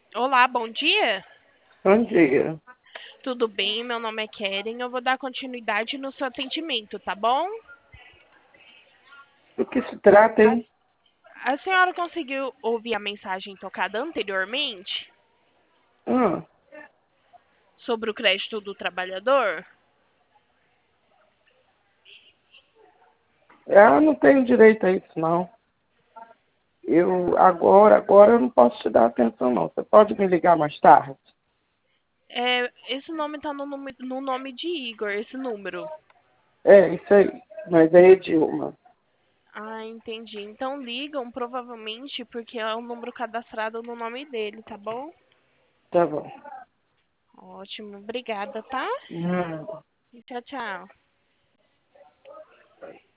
Olá, bom dia. Bom dia. Tudo bem? Meu nome é Keren. Eu vou dar continuidade no seu atendimento, tá bom? Do que se trata, A, hein? a senhora conseguiu ouvir a mensagem tocada anteriormente Ah, sobre o crédito do trabalhador? não tenho direito a isso, não. Agora eu não posso te dar atenção, não. Você pode me ligar mais tarde? Esse nome está no nome de Igor, esse número. É, isso aí. Mas é Edilma. Ah, entendi. Então ligam provavelmente porque é um número cadastrado no nome dele, tá bom? Tá bom. Ótimo, obrigada, tá? Hum. Tchau, tchau.